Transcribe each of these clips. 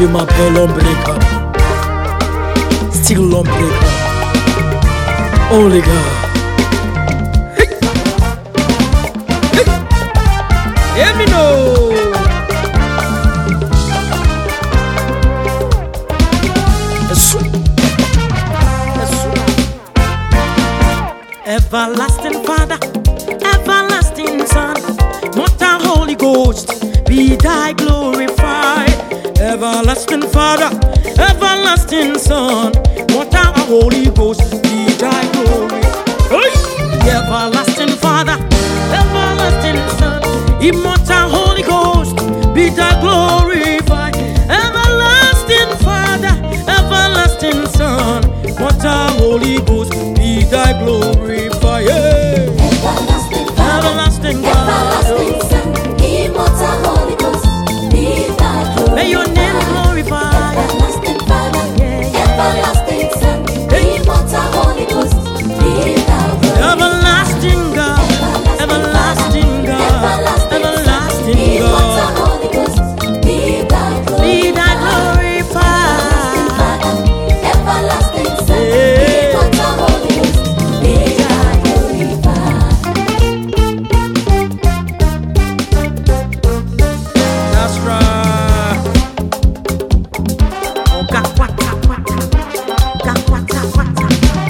Dieu m'appelle l'homme breaker. Still l'homme breaker. Oh les gars. Hey. Hey. Hear me know. Everlasting Father, everlasting Son, Mortal Holy Ghost, be thy glorified. Everlasting Father, everlasting Son, Mortal Holy Ghost, be thy glory. Everlasting Father, everlasting Son, Immortal Holy Ghost, be thy glorified. Everlasting Father, everlasting Son, Mortal Holy Ghost, be thy glorified. Everlasting Father, Everlasting God, everlasting Son, Immortal Holy Ghost, be thy glorified. may your name glorified. Everlasting Father, everlasting Son, Immortal Holy Ghost, be thy glorified. Everlasting God, everlasting God, everlasting Immortal God, Holy Ghost, be thy be thy Everlasting glorified. Father, everlasting Son, Immortal Holy Ghost, be thy glorified. That's right. Oh, gakwata, kwata, gakwata, kwata.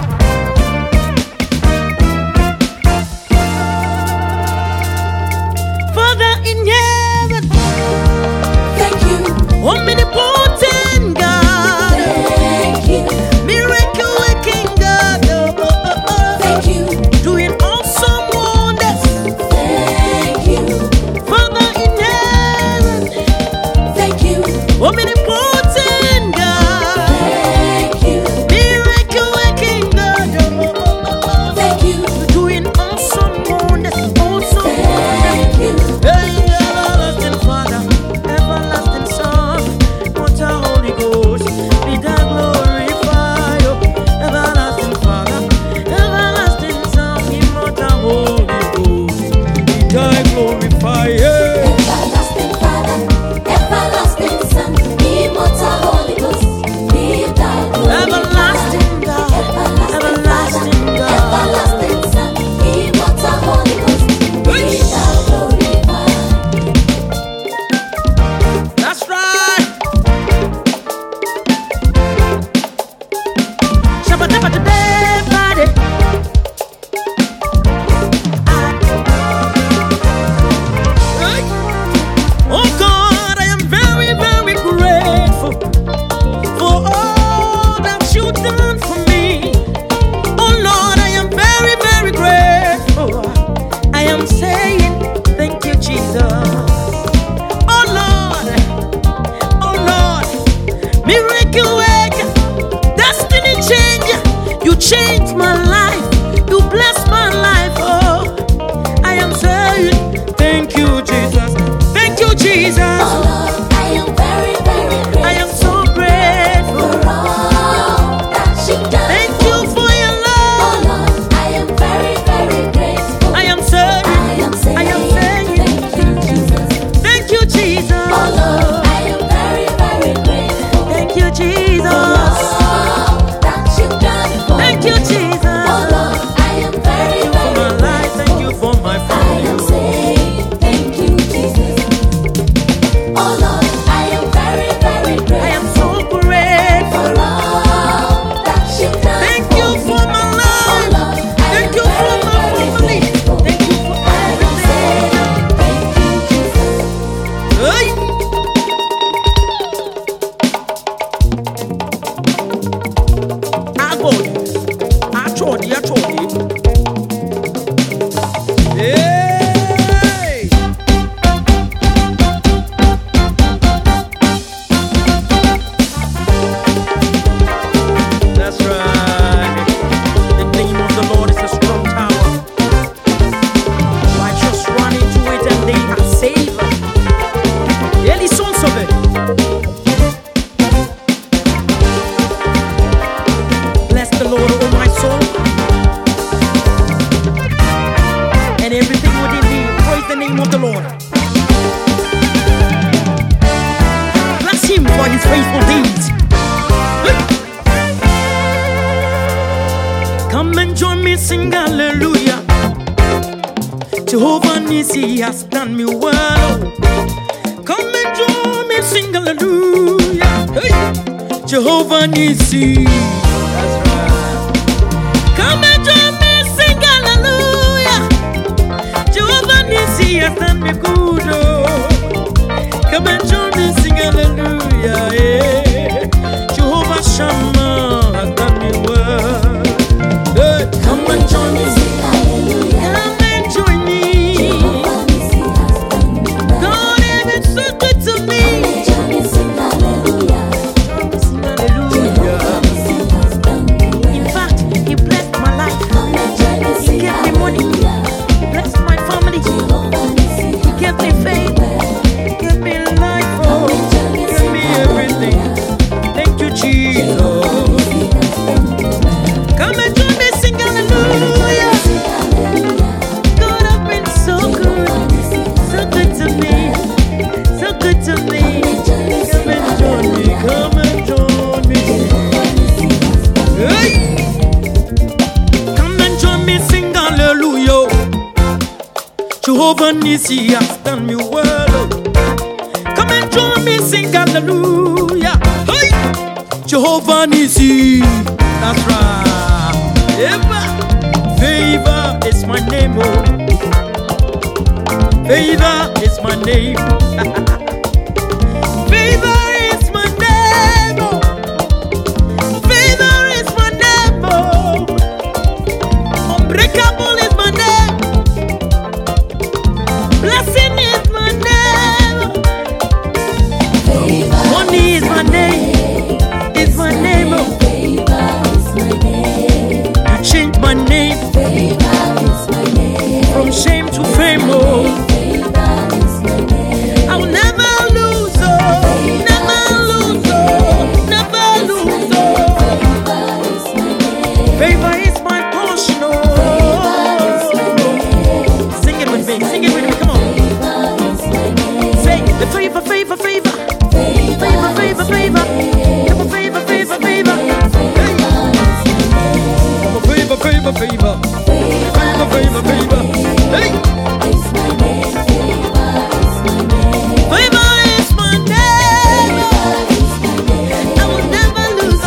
Father in heaven, Thank you, omnipotent God, thank you, miracle working God, thank you, doing awesome wonders. thank you, Father in heaven, thank you, omnipotent God, thank you, miracle working God, thank you, doing awesome wonders, awesome thank you. wonders. Hey, everlasting Father, everlasting Son, Mortal Holy Ghost, be thou glorified. Oh, everlasting Father, everlasting Son, Immortal Holy Ghost, be thou glorified. Yeah. Everlasting Father, everlasting Son, Immortal Holy Ghost, be thy glorified. Everlasting God, everlasting God. Everlasting Son, Immortal Holy Ghost, be thou glorified. That's right. Shabba-dabba-da-ba-ba-da. faithful deeds. Come and join me, sing hallelujah. Jehovah Nissi has done me well. Come and join me, sing hallelujah. Hey. Jehovah Nissi. That's right. Come and join me, sing hallelujah. Jehovah Nissi has done me good. Oh. Come and join me, sing hallelujah. Yeah. Jehovah Shammah has done me well. Hey. Come and join me, sing hallelujah. Come and join me. Jehovah Nissi has done me well. God has been so good to me. Come and join me, sing hallelujah. Sing hallelujah. Jehovah Nissi has done me well. In fact, He blessed my life. Come and join me, He sing gave me money. hallelujah. He blessed my family. Jehovah Nissi He gave me faith. He gave me life. Oh, He gave me everything. Thank you, Jesus. Come and join me, sing hallelujah. God has been so good to me, so good to me. Come and join me, come and join me. Hey. Come and join me, sing hallelujah. Jehovah Nissi has done me well. Come and join me, sing hallelujah. Hey. Jehovah Nissi, that's right. Favor is my name, oh. Favor is my name. Favor is my name, oh. Favor is my name, oh. Unbreakable is my name. Blessing is my name. Money is my name. Is my name, oh. You changed my name from shame to fame, oh. I will never lose, oh. Never lose, oh. Never lose, oh. Favor is my portion, oh. Sing it with me, come on. Say the favor, favor, favor. Favor, favor, favor. Favor, favor, favor, favor. Favor, favor, favor. Favor, favor, favor. Hey! Favor is my name. I will never lose, oh.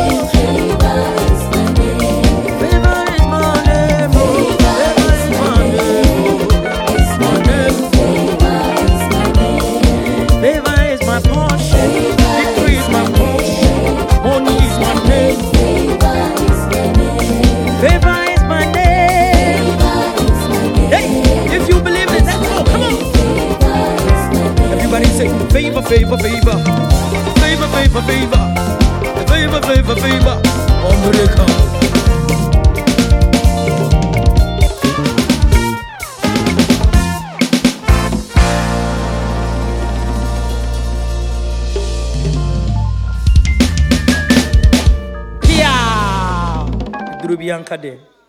Favor is my name, oh. Favor is my name, oh. Favor is my portion. Victory is my portion. Money is my name. Favor is my name. Hey, if you believe it, let's go. Come on. Everybody say favor, favor, favor. Favor, favor, favor. Favor, favor, favor. America. Yeah. Bianca de.